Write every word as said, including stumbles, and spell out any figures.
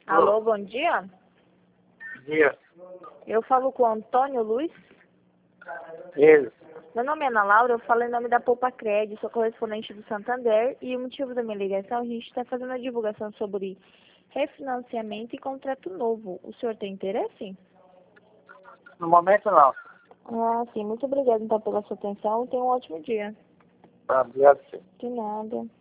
Alô, bom dia. Dia. Eu falo com o Antônio Luiz. Isso. Meu nome é Ana Laura, eu falo em nome da Poupa Cred, sou correspondente do Santander, e o motivo da minha ligação, a gente está fazendo a divulgação sobre refinanciamento e contrato novo. O senhor tem interesse? No momento não. Ah, sim. Muito obrigada, então, pela sua atenção e tenha um ótimo dia. Tá, obrigado. De nada.